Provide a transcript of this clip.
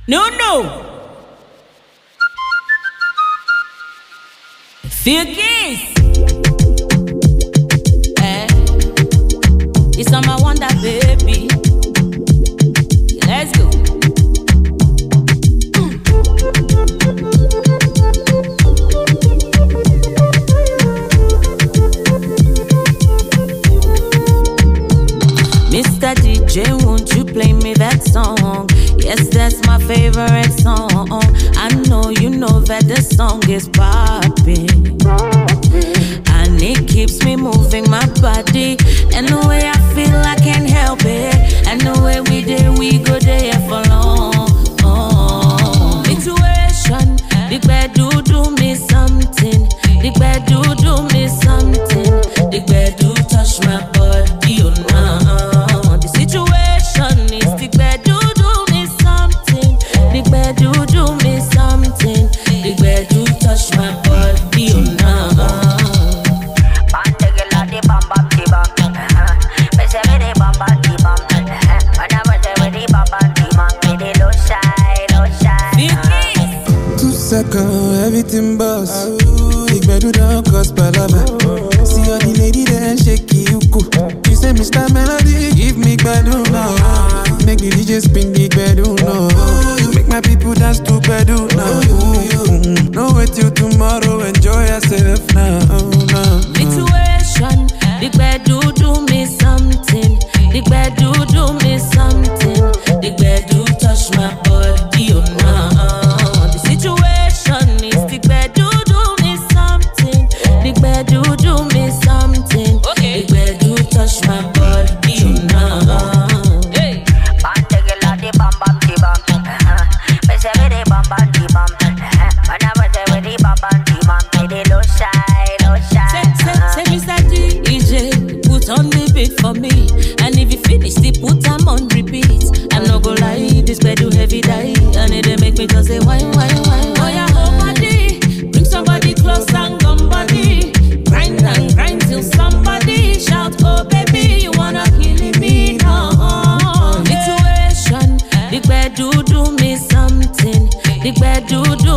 No. Feel kiss. It's on my wonder, baby. Let's go. Mr. DJ, won't you play me that song? Yes, that's my favorite song. I know you know that the song is popping, and it keeps me moving my body. And the way I feel, I can't help it. And the way we did, we go there for long. Situation, the bed do me something. The bed do me something. The bed do touch my body, you know. The situation is the bed do me something. The bed do me something. The bed do touch my body, you know. Everything boss. Big bedu don't cost palava. See all the lady there shake you cool. You say Mr. Melody, give me bedu now. Make the DJ spin the bedu now. Make my people dance to bedu now. No wait till tomorrow, enjoy yourself now. Situation, the bedu do me something. The bedu do me something. The bedu touch my body, you know. The situation is the bedu do me something. The bedu do me something. Okay. The bedu touch my body, you know. Hey. Say Mr. DJ, put on the beat for me. And if you finish the put them on repeat. I'm not gonna lie, this bed do heavy die. And it make me just say wine. Oh yeah, whole body. Bring somebody close and come body. Grind and grind till somebody shout, oh baby, you wanna kill me now. Situation, the bed do me something. The bed do